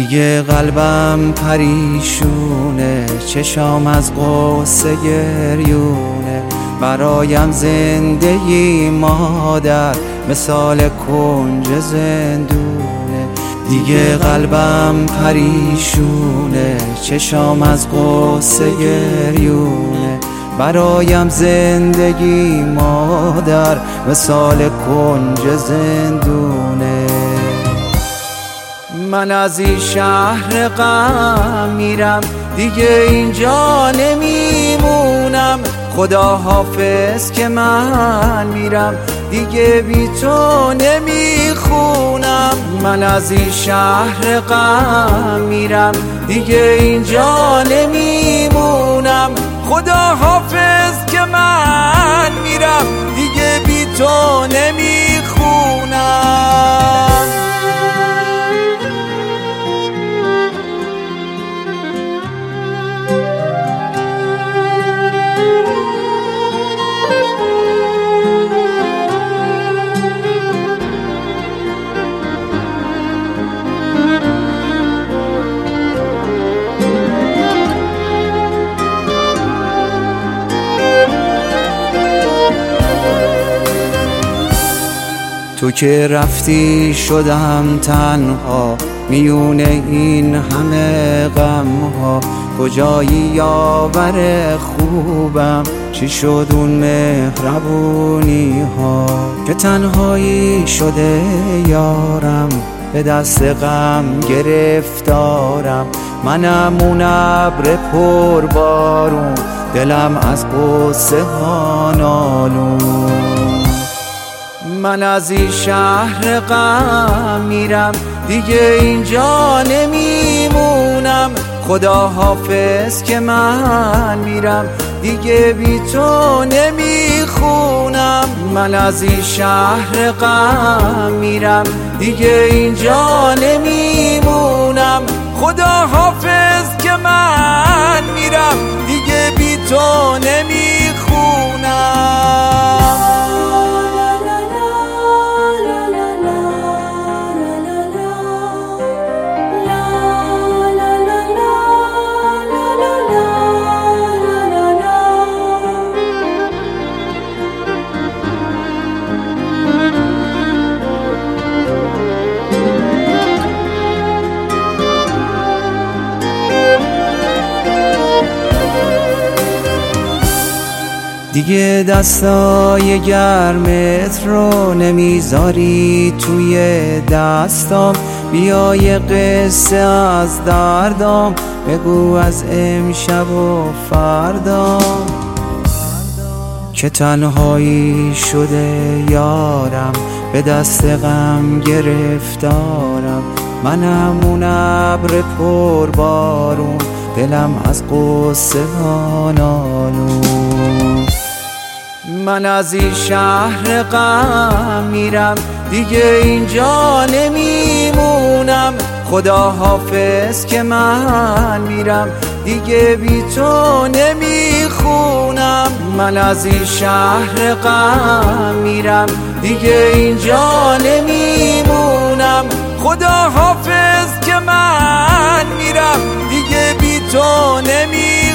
دیگه قلبم پریشونه، چشام از غصه گریونه. برایم زندگی مادر مثال کنج زندونه. دیگه قلبم پریشونه، چشام از غصه گریونه. برایم زندگی مادر مثال کنج زندونه. من از این شهر غم میرم، دیگه اینجا نمیمونم. خدا حافظ که من میرم، دیگه بی تو نمیخونم. من از این شهر غم میرم، دیگه اینجا نمیمونم. خدا حافظ که من میرم، دیگه بی تو نمیخونم. تو که رفتی شدم تنها میون این همه غم ها. کجایی یاور خوبم، چی شد اون مهربونی ها؟ که تنهایی شده یارم، به دست غم گرفتارم. منم اون ابر پر بارون، دلم از غصه ها نالون. من از این شهر غم میرم، دیگه اینجا نمیمونم. خدا حافظ که من میرم، دیگه بی تو نمیخونم. من از این شهر غم میرم، دیگه اینجا نمیمونم. خدا حافظ که من میرم، دیگه بی تو نمیخونم. دیگه دستای گرمت رو نمیذاری توی دستام. بیا یه قصه از دردام بگو، از امشب و فردام. که تنهایی شده یارم، به دست غم گرفتارم. منم اون ابر پر بارون، دلم از غصه ها نالون. من از این شهر غم میرم، دیگه اینجا نمیمونم. خدا حافظ که من میرم، دیگه بی تو نمیخونم. من از این شهر غم میرم، دیگه اینجا نمیمونم. خدا حافظ که من میرم، دیگه بی تو نمیخونم.